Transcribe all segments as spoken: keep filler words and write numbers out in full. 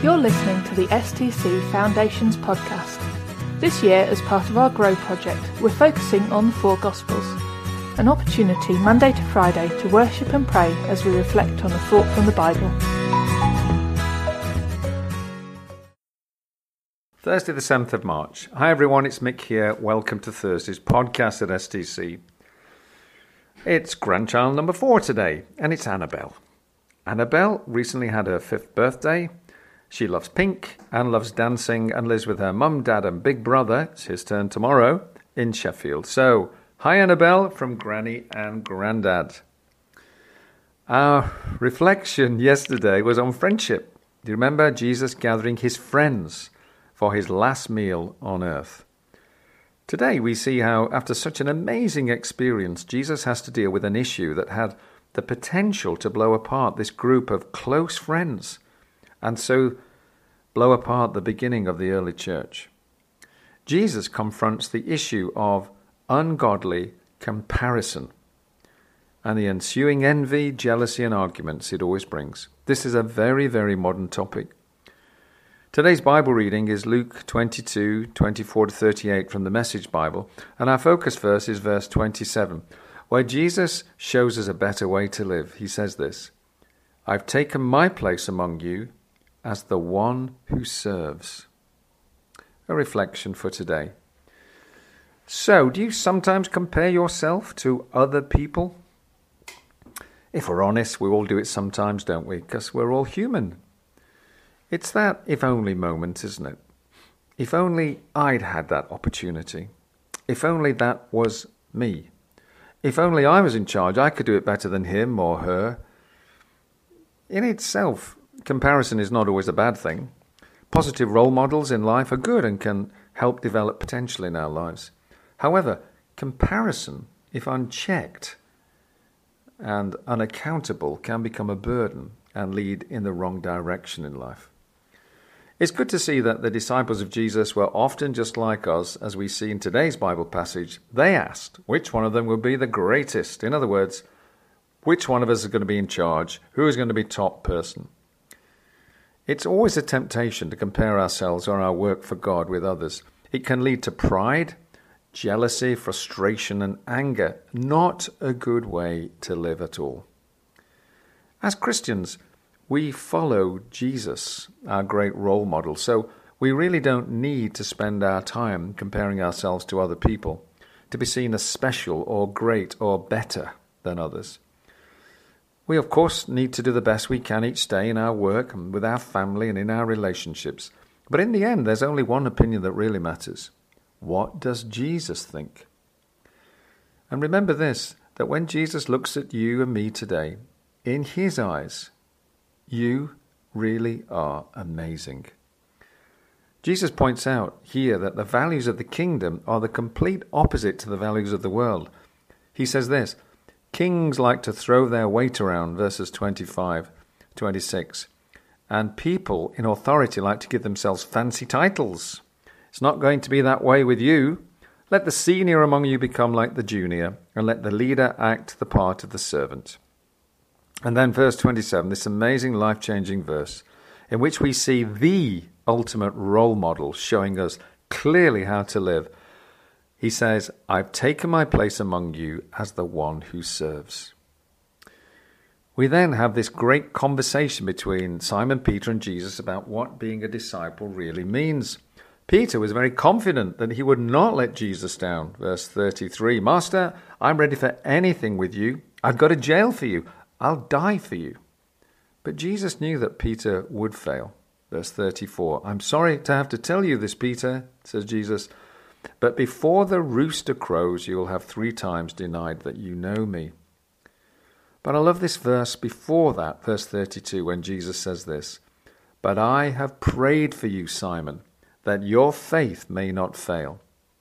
You're listening to the S T C Foundations podcast. This year, as part of our Grow project, we're focusing on the four Gospels, an opportunity Monday to Friday to worship and pray as we reflect on a thought from the Bible. Thursday the seventh of March. Hi everyone, it's Mick here. Welcome to Thursday's podcast at S T C. It's grandchild number four today, and it's Annabelle. Annabelle recently had her fifth birthday. She loves pink and loves dancing and lives with her mum, dad and big brother, it's his turn tomorrow, in Sheffield. So, hi Annabelle from Granny and Grandad. Our reflection yesterday was on friendship. Do you remember Jesus gathering his friends for his last meal on earth? Today we see how, after such an amazing experience, Jesus has to deal with an issue that had the potential to blow apart this group of close friends, and so blow apart the beginning of the early church. Jesus confronts the issue of ungodly comparison and the ensuing envy, jealousy and arguments it always brings. This is a very, very modern topic. Today's Bible reading is Luke twenty-two, twenty-four to thirty-eight from the Message Bible, and our focus verse is verse twenty-seven, where Jesus shows us a better way to live. He says this, "I've taken my place among you as the one who serves." A reflection for today. So, do you sometimes compare yourself to other people? If we're honest, we all do it sometimes, don't we? Because we're all human. It's that if only moment, isn't it? If only I'd had that opportunity. If only that was me. If only I was in charge, I could do it better than him or her. In itself, comparison is not always a bad thing. Positive role models in life are good and can help develop potential in our lives. However, comparison, if unchecked and unaccountable, can become a burden and lead in the wrong direction in life. It's good to see that the disciples of Jesus were often just like us, as we see in today's Bible passage. They asked which one of them would be the greatest. In other words, which one of us is going to be in charge? Who is going to be top person? It's always a temptation to compare ourselves or our work for God with others. It can lead to pride, jealousy, frustration, and anger. Not a good way to live at all. As Christians, we follow Jesus, our great role model, so we really don't need to spend our time comparing ourselves to other people to be seen as special or great or better than others. We, of course, need to do the best we can each day in our work and with our family and in our relationships. But in the end, there's only one opinion that really matters. What does Jesus think? And remember this, that when Jesus looks at you and me today, in his eyes, you really are amazing. Jesus points out here that the values of the kingdom are the complete opposite to the values of the world. He says this, "Kings like to throw their weight around," verses twenty-five, twenty-six, "and people in authority like to give themselves fancy titles. It's not going to be that way with you. Let the senior among you become like the junior, and let the leader act the part of the servant." And then verse twenty-seven, this amazing life-changing verse, in which we see the ultimate role model showing us clearly how to live. He says, "I've taken my place among you as the one who serves." We then have this great conversation between Simon Peter and Jesus about what being a disciple really means. Peter was very confident that he would not let Jesus down. Verse thirty-three, "Master, I'm ready for anything with you. I'd go to jail for you. I'll die for you." But Jesus knew that Peter would fail. Verse thirty-four, "I'm sorry to have to tell you this, Peter," says Jesus, "but before the rooster crows, you will have three times denied that you know me." But I love this verse before that, verse thirty-two, when Jesus says this, "But I have prayed for you, Simon, that your faith may not fail."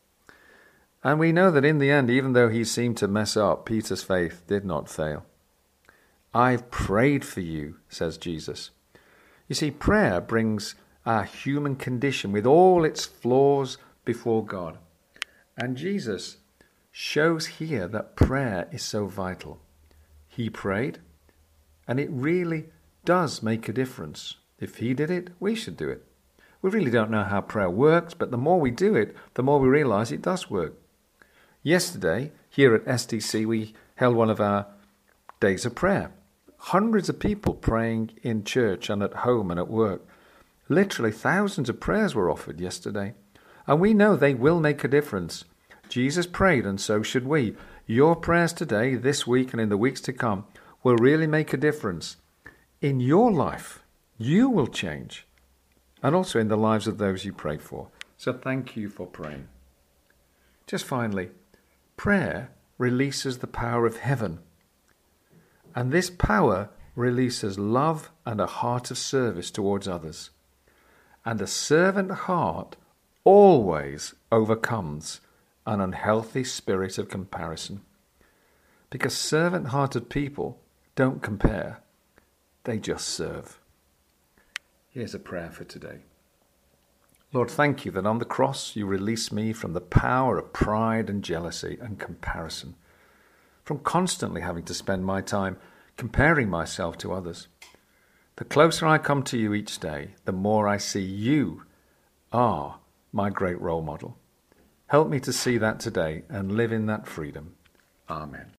And we know that in the end, even though he seemed to mess up, Peter's faith did not fail. "I've prayed for you," says Jesus. You see, prayer brings our human condition with all its flaws before God. And Jesus shows here that prayer is so vital. He prayed, and it really does make a difference. If he did it, we should do it. We really don't know how prayer works, but the more we do it, the more we realize it does work. Yesterday, here at S T C, we held one of our days of prayer. Hundreds of people praying in church and at home and at work. Literally thousands of prayers were offered yesterday. And we know they will make a difference. Jesus prayed, and so should we. Your prayers today, this week, and in the weeks to come will really make a difference. In your life, you will change. And also in the lives of those you pray for. So thank you for praying. Just finally, prayer releases the power of heaven. And this power releases love and a heart of service towards others. And a servant heart always overcomes an unhealthy spirit of comparison. Because servant-hearted people don't compare. They just serve. Here's a prayer for today. Lord, thank you that on the cross you release me from the power of pride and jealousy and comparison, from constantly having to spend my time comparing myself to others. The closer I come to you each day, the more I see you are my great role model. Help me to see that today and live in that freedom. Amen.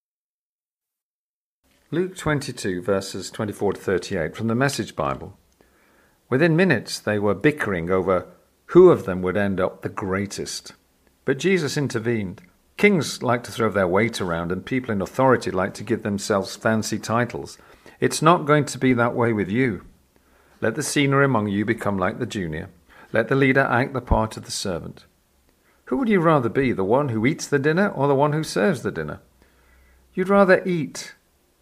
Luke twenty-two, verses twenty-four to thirty-eight from the Message Bible. Within minutes, they were bickering over who of them would end up the greatest. But Jesus intervened. Kings like to throw their weight around, and people in authority like to give themselves fancy titles. It's not going to be that way with you. Let the senior among you become like the junior. Let the leader act the part of the servant. Who would you rather be, the one who eats the dinner or the one who serves the dinner? You'd rather eat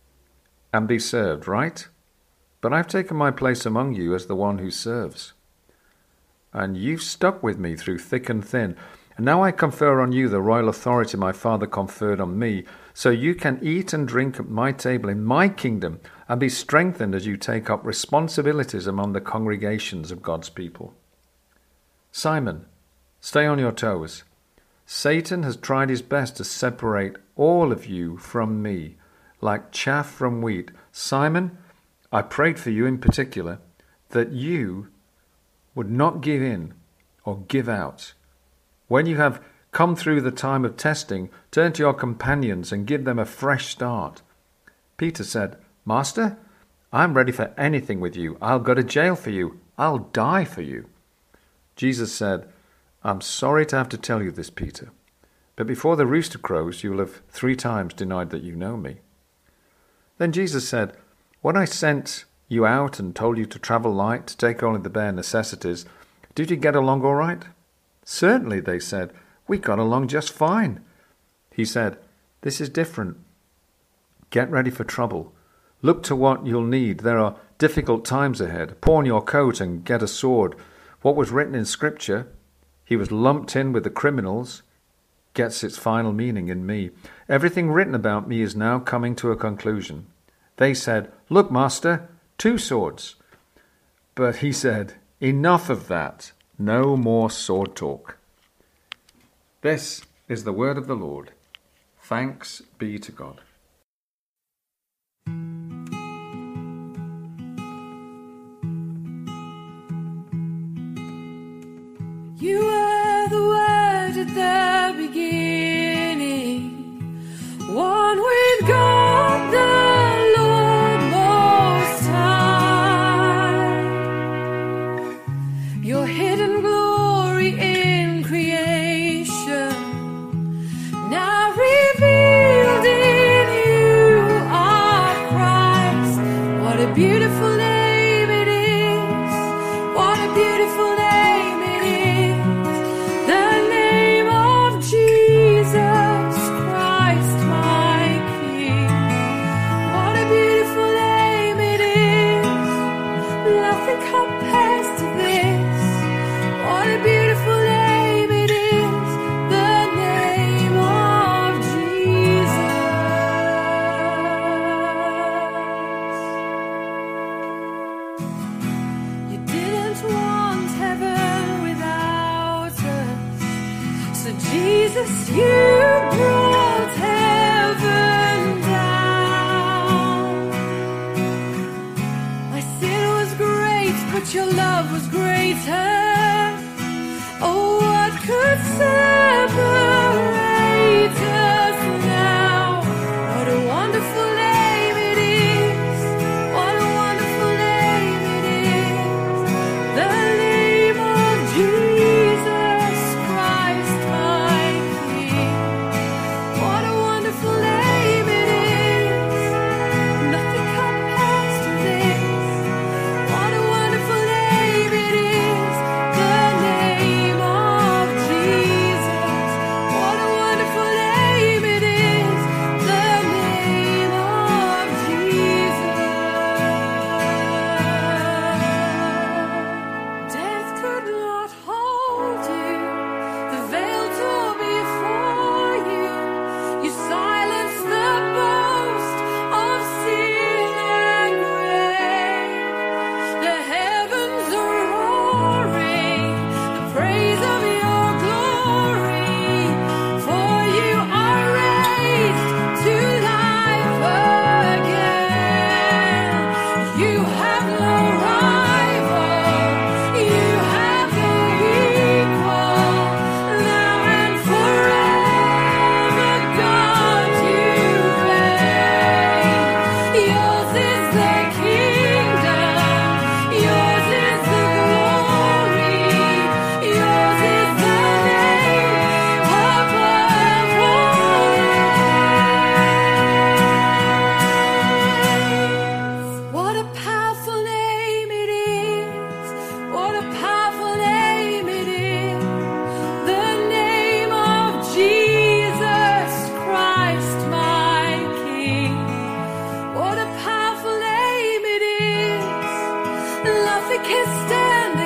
and be served, right? But I've taken my place among you as the one who serves. And you've stuck with me through thick and thin. And now I confer on you the royal authority my Father conferred on me, so you can eat and drink at my table in my kingdom and be strengthened as you take up responsibilities among the congregations of God's people. Simon, stay on your toes. Satan has tried his best to separate all of you from me, like chaff from wheat. Simon, I prayed for you in particular, that you would not give in or give out. When you have come through the time of testing, turn to your companions and give them a fresh start. Peter said, Master, I'm ready for anything with you. I'll go to jail for you. I'll die for you. Jesus said, I'm sorry to have to tell you this, Peter, but before the rooster crows, you will have three times denied that you know me. Then Jesus said, when I sent you out and told you to travel light, to take only the bare necessities, did you get along all right? Certainly, they said, we got along just fine. He said, this is different. Get ready for trouble. Look to what you'll need. There are difficult times ahead. Pawn your coat and get a sword. What was written in Scripture, he was lumped in with the criminals, gets its final meaning in me. Everything written about me is now coming to a conclusion. They said, look, Master, two swords. But he said, enough of that. No more sword talk. This is the word of the Lord. Thanks be to God. You were the Word at the beginning, one with God the Lord Most High. Your hidden glory in creation, now revealed in you are Christ. What a beautiful name it is. What a beautiful name. Jesus, you brought heaven down. My sin was great but your love was greater. Oh, what could separate us now? What a wonderful name it is. What a wonderful name it is. The name of Jesus Christ, my King. What a wonderful name it is. Nothing compares to this. What a wonderful name it is. The name of Jesus. What a wonderful name it is. The name of Jesus. Death could not hold you. The veil tore before you. You silenced the boast of sin and grave. The heavens are roaring the praise of your glory. For you are raised to life again. You have no rival. You have no equal. Now and forever, God, you reign. Yours is the kingdom. Yours is the glory. Yours is the name above all names. What a powerful name it is. What a powerful name it is. The name of Jesus Christ, my King. What a powerful name it is. Nothing can stand